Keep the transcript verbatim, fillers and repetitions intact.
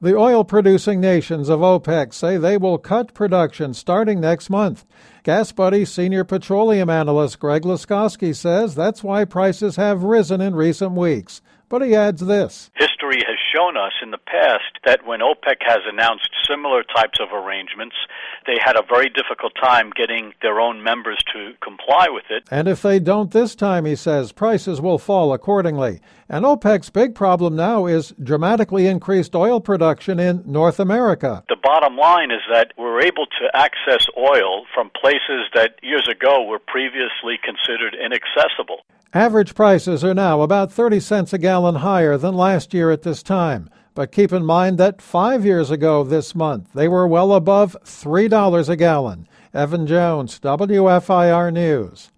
The oil-producing nations of OPEC say they will cut production starting next month. GasBuddy senior petroleum analyst Greg Laskowski says that's why prices have risen in recent weeks. But he adds this. History has shown us in the past that when OPEC has announced similar types of arrangements, they had a very difficult time getting their own members to comply with it. And if they don't this time, he says, prices will fall accordingly. And OPEC's big problem now is dramatically increased oil production in North America. The bottom line is that we're able to access oil from places that years ago were previously considered inaccessible. Average prices are now about thirty cents a gallon higher than last year at this time. But keep in mind that five years ago this month, they were well above three dollars a gallon. Evan Jones, W F I R News.